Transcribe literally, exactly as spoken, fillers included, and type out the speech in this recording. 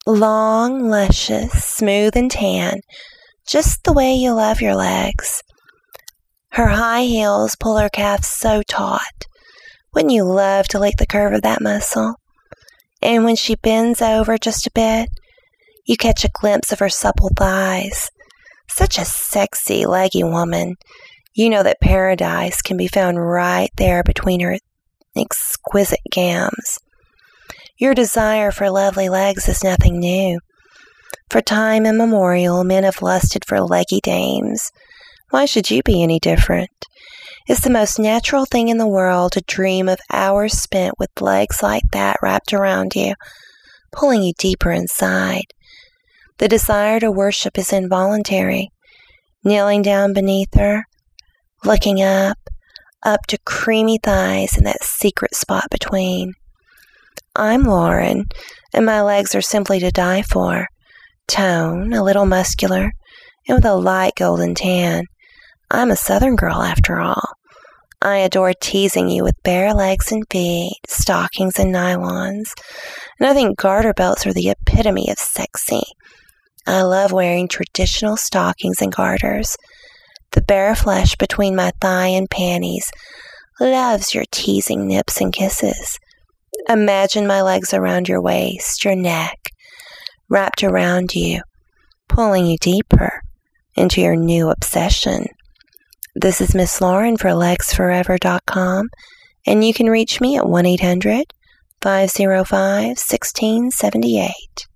Long, luscious, smooth and tan, just the way you love your legs. Her high heels pull her calves so taut. Wouldn't you love to lick the curve of that muscle? And when she bends over just a bit, you catch a glimpse of her supple thighs. Such a sexy, leggy woman. You know that paradise can be found right there between her exquisite gams. Your desire for lovely legs is nothing new. For time immemorial, men have lusted for leggy dames. Why should you be any different? It's the most natural thing in the world to dream of hours spent with legs like that wrapped around you, pulling you deeper inside. The desire to worship is involuntary. Kneeling down beneath her, looking up, up to creamy thighs and that secret spot between. I'm Lauren, and my legs are simply to die for. Tone, a little muscular, and with a light golden tan. I'm a Southern girl after all. I adore teasing you with bare legs and feet, stockings and nylons, and I think garter belts are the epitome of sexy. I love wearing traditional stockings and garters. The bare flesh between my thigh and panties loves your teasing nips and kisses. Imagine my legs around your waist, your neck, wrapped around you, pulling you deeper into your new obsession. This is Miss Lauren for legs forever dot com, and you can reach me at one eight hundred, five oh five, one six seven eight.